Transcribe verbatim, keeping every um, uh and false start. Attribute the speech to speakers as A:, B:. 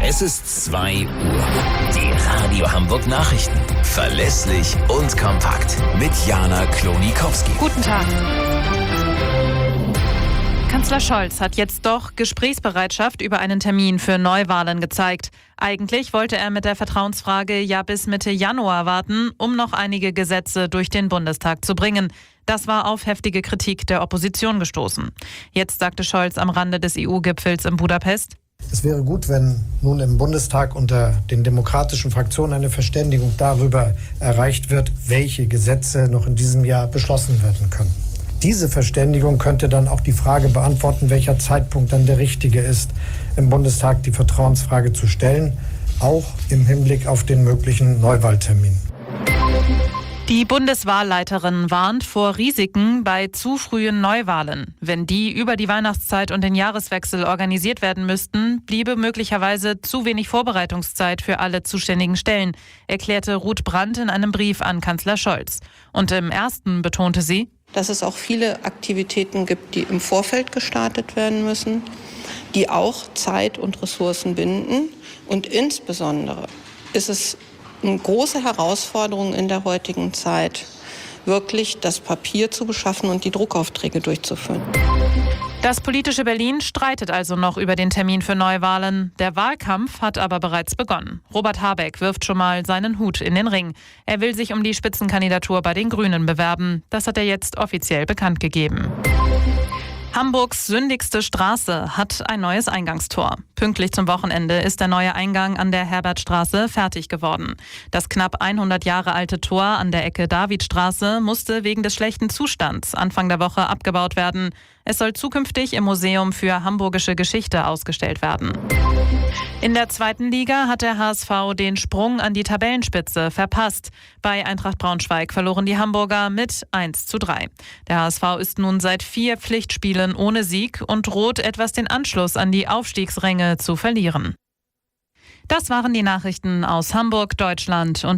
A: Es ist zwei Uhr. Die Radio Hamburg Nachrichten. Verlässlich und kompakt. Mit Jana Klonikowski.
B: Guten Tag. Kanzler Scholz hat jetzt doch Gesprächsbereitschaft über einen Termin für Neuwahlen gezeigt. Eigentlich wollte er mit der Vertrauensfrage ja bis Mitte Januar warten, um noch einige Gesetze durch den Bundestag zu bringen. Das war auf heftige Kritik der Opposition gestoßen. Jetzt sagte Scholz am Rande des E U-Gipfels in Budapest:
C: Es wäre gut, wenn nun im Bundestag unter den demokratischen Fraktionen eine Verständigung darüber erreicht wird, welche Gesetze noch in diesem Jahr beschlossen werden können. Diese Verständigung könnte dann auch die Frage beantworten, welcher Zeitpunkt dann der richtige ist, im Bundestag die Vertrauensfrage zu stellen, auch im Hinblick auf den möglichen Neuwahltermin.
B: Die Bundeswahlleiterin warnt vor Risiken bei zu frühen Neuwahlen. Wenn die über die Weihnachtszeit und den Jahreswechsel organisiert werden müssten, bliebe möglicherweise zu wenig Vorbereitungszeit für alle zuständigen Stellen, erklärte Ruth Brandt in einem Brief an Kanzler Scholz. Und im ersten betonte sie,
D: dass es auch viele Aktivitäten gibt, die im Vorfeld gestartet werden müssen, die auch Zeit und Ressourcen binden. Und insbesondere ist es eine große Herausforderung in der heutigen Zeit, wirklich das Papier zu beschaffen und die Druckaufträge durchzuführen.
B: Das politische Berlin streitet also noch über den Termin für Neuwahlen. Der Wahlkampf hat aber bereits begonnen. Robert Habeck wirft schon mal seinen Hut in den Ring. Er will sich um die Spitzenkandidatur bei den Grünen bewerben. Das hat er jetzt offiziell bekannt gegeben. Hamburgs sündigste Straße hat ein neues Eingangstor. Pünktlich zum Wochenende ist der neue Eingang an der Herbertstraße fertig geworden. Das knapp hundert Jahre alte Tor an der Ecke Davidstraße musste wegen des schlechten Zustands Anfang der Woche abgebaut werden. Es soll zukünftig im Museum für Hamburgische Geschichte ausgestellt werden. In der zweiten Liga hat der H S V den Sprung an die Tabellenspitze verpasst. Bei Eintracht Braunschweig verloren die Hamburger mit eins zu drei. Der H S V ist nun seit vier Pflichtspielen ohne Sieg und droht etwas den Anschluss an die Aufstiegsränge zu verlieren. Das waren die Nachrichten aus Hamburg, Deutschland und